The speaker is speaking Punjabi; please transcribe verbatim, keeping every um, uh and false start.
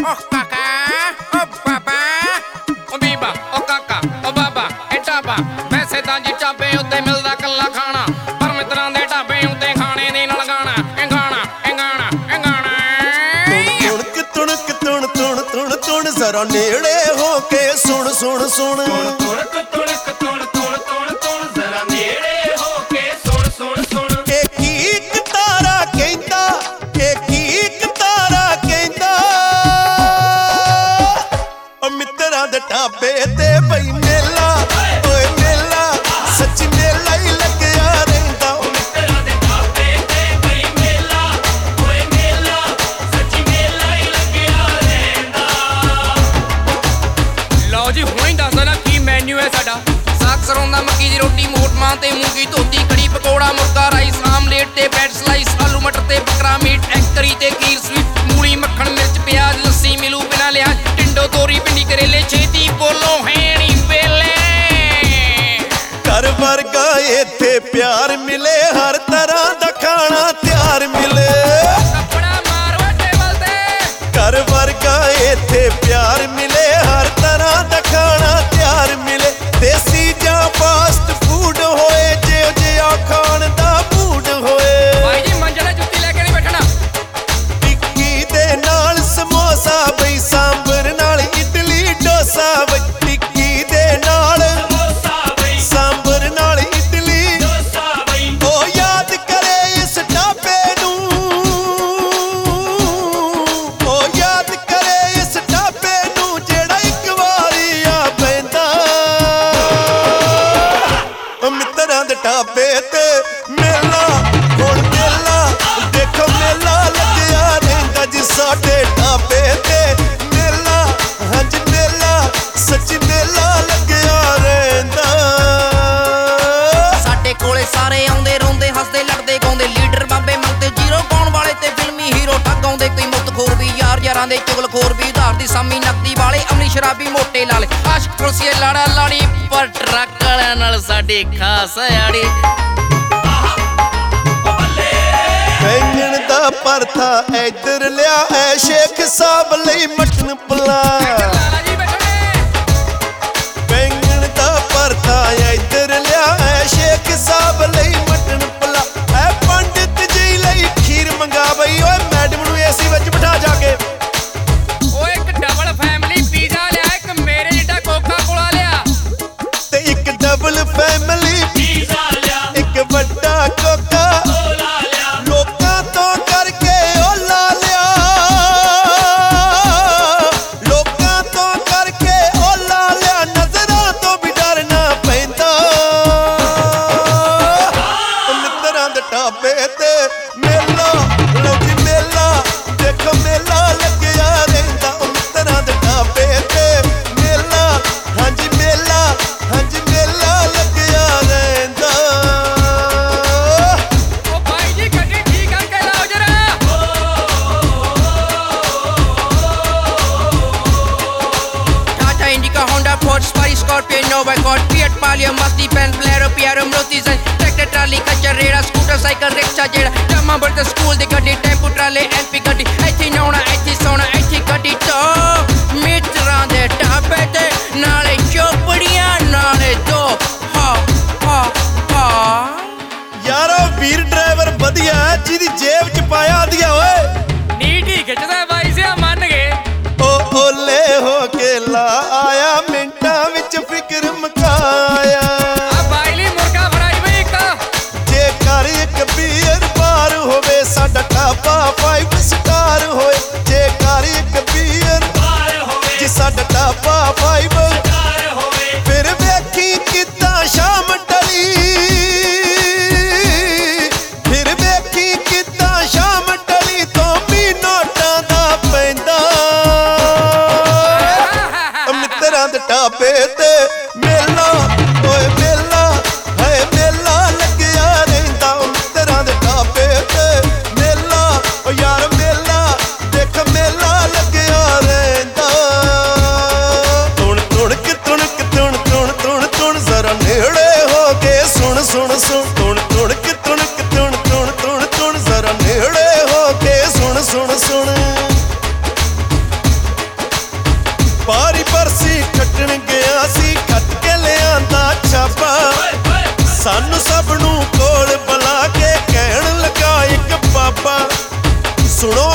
Oh kaka, oh papa, oh bੀਬਾ, oh ਕਾਕਾ, oh ਬਾਬਾ, ਇਹ ਢਾਬਾ ਵੈਸੇ ਤਾਂ ਜੀ ਢਾਬੇ ਉੱਤੇ ਮਿਲਦਾ ਕੱਲਾ ਖਾਣਾ, ਪਰ ਮਿੱਤਰਾਂ ਦੇ ਢਾਬੇ ਉੱਤੇ ਖਾਣੇ ਦੇ ਨਾਲ ਗਾਣਾ, ਇਹ ਗਾਣਾ, ਇਹ ਗਾਣਾ, ਇਹ ਗਾਣਾ। ਤੁਣਕ ਤੁਣਕ ਤੁਣ ਤੁਣ ਤੁਣ ਤੁਣ ਜ਼ਰਾ ਨੇੜੇ ਹੋ ਕੇ ਸੁਣ ਸੁਣ ਸੁਣ। ਤੁਣਕ ਤੁਣਕ ਤੁਣ ਤੁਣ ਤੁਣ ਤੁਣ ਜ਼ਰਾ ਨੇੜੇ ਹੋ ਕੇ ਸੁਣ ਸੁਣ ਸੁਣ। ਇਹ ਕੀ ਇੱਕ ਤਾਰਾ ਕਹਿੰਦਾ, ਇਹ ਕੀ ਇੱਕ ਤਾਰਾ ਕਹਿੰਦਾ, ਓ ਮਿੱਤਰਾਂ ਦੇ ਢਾਬੇ ਤੇ ਬਈ ਮੇਲਾ, ਓਏ ਮੇਲਾ ਸੱਚੀ ਮੇਲਾ ਹੀ ਲੱਗਿਆ ਰਹਿੰਦਾ। ਓ ਮਿੱਤਰਾਂ ਦੇ ਢਾਬੇ ਤੇ ਬਈ ਮੇਲਾ, ਓਏ ਮੇਲਾ ਸੱਚੀ ਮੇਲਾ ਹੀ ਲੱਗਿਆ ਰਹਿੰਦਾ। ਲਓ ਜੀ ਹੁਣੇ ਦੱਸ ਦੇਣਾ ਕੀ ਮੈਨੂ ਹੈ ਸਾਡਾ। ਸਾਗ ਸਰੋਂ ਦਾ ਮੱਕੀ ਦੀ ਰੋਟੀ, ਮੋਟ ਮਾਂ ਤੇ ਮੂੰਗੀ ਧੋਤੀ, ਕੜੀ ਪਕੌੜਾ, ਮੁਰਗਾ ਰਾਈਸ, ਆਮਲੇਟ ਤੇ ਬ੍ਰੈਡ ਸਲਾਈਸ, ਆਲੂ ਮਟਰ ਤੇ ਬੱਕਰਾ ਮੀਟ, ਐਗ ਕਰੀ ਤੇ ਖੀਰ ਸਵੀਟ, ਮੂਲੀ ਮੱਖਣ ਮਿਰਚ ਪਿਆਜ਼, ਲੱਸੀ ਮਿਲੂ ਬਿਨਾ ਲਿਆਜ, ਟਿੰਡੋ ਤੋਰੀ ਭਿੰਡੀ ਕਰੇਲੇ, ਛੇਤੀ ਬੋਲੋ ਹੈਣੀ ਵੇਲੇ। ਘਰ ਵਰਗਾ ਇੱਥੇ ਪਿਆਰ ਮਿਲੇ, ਹਰ ਤਰ੍ਹਾਂ ਦਾ ਖਾਣਾ ਤਿਆਰ ਮਿਲੇ। ਕੱਪੜਾ ਮਾਰੋ ਟੇਬਲ ਤੇ। ਘਰ ਵਰਗਾ ਇੱਥੇ ਪਿਆਰ ਮਿਲੇ, ਹਰ ਤਰ੍ਹਾਂ ਦਾ ਖਾਣਾ ਤਿਆਰ ਮਿਲੇ। ਦੇਸੀ ਜਾਂ ਫਾਸਟ ਫੂਡ ਹੋਏ, ਜਿਹੋ ਜਿਹਾ ਖਾਣ ਦਾ ਮੂਡ ਹੋਏ। ਭਾਈ ਜੀ ਮੰਜੜਾ ਜੁੱਤੀ ਲੈ ਕੇ ਨਹੀਂ ਬੈਠਣਾ। ਟਿੱਕੀ ਦੇ ਨਾਲ ਸਮੋਸਾ ਬਈ, ਸਾਂਬਰ ਨਾਲ ਇਡਲੀ ਡੋਸਾ ਬਈ, ਟਿੱਕੀ ਦੇ ਨਾਲ ਸਮੋਸਾ ਬਈ, ਸਾਂਬਰ ਨਾਲ ਇਡਲੀ ਡੋਸਾ ਬਈ। ਉਹ ਯਾਦ ਕਰੇ ਇਸ ਢਾਬੇ ਨੂੰ, ਉਹ ਯਾਦ ਕਰੇ ਇਸ ਢਾਬੇ ਨੂੰ, ਜਿਹੜਾ ਇੱਕ ਵਾਰੀ ਆ ਪੈਂਦਾ। ਉਹ ਮਿੱਤਰਾਂ ਦੇ ਢਾਬੇ ਤੇ ਮੇਲਾ, ਹੁਣ ਮੇਲਾ ਦੇਖੋ ਮੇਲਾ ਲੱਗਿਆ ਰਹਿੰਦਾ ਜੀ ਸਾਡੇ ਢਾਬੇ ਤੇ ਮੇਲਾ, ਹਾਂਜੀ ਮੇਲਾ ਸੱਚੀ ਮੇਲਾ ਲੱਗਿਆ ਰਹਿੰਦਾ। ਸਾਡੇ ਕੋਲੇ ਸਾਰੇ ਆਉਂਦੇ ਰੋਂਦੇ ਹੱਸਦੇ ਲੜਦੇ ਗਾਉਂਦੇ, ਲੀਡਰ ਬਾਬੇ ਮੰਗਦੇ ਜੀਰੋ ਪਾਉਣ ਵਾਲੇ ਤੇ ਫਿਲਮੀ ਹੀਰੋ ਠੱਗ ਆਉਂਦੇ, ਕੋਈ ਮੁੱਤਖੋਰ ਵੀ ਯਾਰ ਯਾਰਾਂ ਦੇ ਚੁਗਲਖੋਰ ਵੀ, ਉਧਾਰ ਦੀ ਸਾਮੀ ਨਕਦੀ ਵਾਲੇ, ਅਮਲੀ ਸ਼ਰਾਬੀ ਮੋਟੇ ਲਾਲੇ, ਆਸ਼ਕ ਪੁਲਸੀਏ ਲਾੜਾ ਲਾੜੀ, ਪਰ ਟਰੱਕ ਵਾਲਿਆਂ ਨਾਲ ਸਾਡੀ ਖਾਸ ਆੜੀ। ਬੈਂਗਣ ਦਾ ਪਰਥਾ ਇੱਧਰ ਲਿਆ ਐ, ਸ਼ੇਖ ਸਾਹਿਬ ਲਈ ਮਟਨ ਪੁਲਾਅ। ਲਾਲਾ ਜੀ ਬੈਠਣੇ। ਬੈਂਗਣ ਦਾ ਪਰਥਾ ਇੱਧਰ ਲਿਆ ਐ, ਸ਼ੇਖ ਸਾਹਿਬ ਲਈ ਮਟਨ ਪੁਲਾਅ। ਐ ਪੰਡਿਤ ਜੀ ਲਈ ਖੀਰ ਮੰਗਾ ਬਈ, ਓਏ ਮੈਡਮ ਨੂੰ ਏਸੀ ਵਿੱਚ ਬਿਠਾ ਜਾ ਕੇ। ਓਏ ਇੱਕ ਡਬਲ ਫੈਮਿਲੀ ਪੀਜ਼ਾ ਲਿਆ, ਇੱਕ ਮੇਰੇ ਜਿੱਡਾ ਕੋਕਾ ਕੋਲਾ ਲਿਆ। ਤੇ ਇੱਕ ਡਬਲ ਫੈਮਿਲੀ ਪੀਜ਼ਾ ਲਿਆ, ਇੱਕ ਵੱਡਾ ਕੋਕਾ, ਕੋਲਾ ਲਿਆ। ਲੋਕਾਂ ਤੋਂ ਕਰਕੇ ਉਹ ਲਾ ਲਿਆ, ਲੋਕਾਂ ਤੋਂ ਕਰਕੇ ਉਹ ਲਾ ਲਿਆ, ਨਜ਼ਰਾਂ ਤੋਂ ਵੀ ਡਰਨਾ ਪੈਂਦਾ। ਉਹ ਮਿੱਤਰਾਂ ਦੇ ਢਾਬੇ ਤੇ ਮੇਲਾ, ਲਓ ਜੀ ਮੇਲਾ ਦੇਖੋ ਮੇਲਾ ਲੱਗਿਆ ਰਹਿੰਦਾ। ਉਹ ਮਿੱਤਰਾਂ ਦੇ ਢਾਬੇ ਤੇ ਮੇਲਾ, ਹਾਂਜੀ ਮੇਲਾ, ਹਾਂਜੀ ਮੇਲਾ ਲੱਗਿਆ ਰਹਿੰਦਾ। ਓ ਭਾਈ ਜੀ ਗੱਡੀ ਠੀਕ ਕਰਕੇ ਲਾਓ ਜਰਾ। Tata Indica, Honda, Ford, Sparry, Scorpio, Nova, Cord, Fiat, Palio, Masti, Benz, Bolero, Piero, Maruti, Zen, tractor, trolley, ਖੱਚਰ, ਰੇੜਾ, ਸਕੂਟਰ, ਸਾਈਕਲ, ਰਿਕਸ਼ਾ, ਜਿਹੜਾ ਜਾਮਾ ਬਰਤ, ਸਕੂਲ ਦੀ ਗੱਡੀ, ਟੈਂਪੂ, ਟਰਾਲੇ, ਐਲਪੀ ਗੱਡੀ, ਇੱਥੇ ਨਹਾਉਣਾ, ਇੱਥੇ ਸੌਣਾ, ਇੱਥੇ ਗੱਡੀ ਤੋਂ ਮਿੱਤਰਾਂ ਦੇ ਢਾਬੇ ਤੇ, ਨਾਲੇ ਚੋਪੜੀਆਂ ਨਾਲੇ ਦੋ ਹਾ ਹਾ ਹਾ। ਯਾਰੋ ਵੀਰ ਡਰਾਈਵਰ ਵਧੀਆ ਹੈ, ਜਿਹਦੀ ਜੇਬ ਚ ਪਾਇਆ ਦਿਆ ਓਏ। ਨੀਟ ਹੀ ਖਿੱਚਦਾ ਬਾਈ ਸਿਆ ਮੰਨ ਗਏ। ਉਹ ਓਲੇ ਹੋ ਕੇ ਲਾ ਆਇਆ, ਮਿੰਟਾਂ ਵਿੱਚ ਫਿਕਰ ਮਕਾਇਆ। ਆ ਬਾਈ ਲਈ ਮੁਰਗਾ ਫੜਾਈ ਬਈ ਇੱਕ। ਜੇ ਘਰ ਇੱਕ ਬੀਅਰ ਬਾਰ ਹੋਵੇ, ਸਾਡਾ ਢਾਬਾ ਫਾਈਵ ਸਟਾਰ ਹੋਏ। ਜੇ ਘਰ ਇੱਕ ਬੀਅਰ ਬਾਰ ਹੋਵੇ, ਜੀ ਸਾਡਾ ਢਾਬਾ ਫਾਈਵ, ਬਾਰ ਹੋਵੇ। ਫਿਰ ਵੇਖੀ ਕਿੱਦਾਂ ਸ਼ਾਮ ਟਲੀ, ਫਿਰ ਵੇਖੀ ਕਿੱਦਾਂ ਸ਼ਾਮ ਟਲੀ, ਤੋਂ ਵੀ ਨੋਟਾਂ ਦਾ ਪੈਂਦਾ। ਉਹ ਮਿੱਤਰਾਂ ਦੇ ਢਾਬੇ ਤੇ ਮੇਲਾ, ਓਏ ਸਾਨੂੰ ਸਭ ਨੂੰ ਕੋਲ ਬੁਲਾ ਕੇ ਕਹਿਣ ਲੱਗਾ ਇੱਕ ਬਾਬਾ ਸੁਣੋ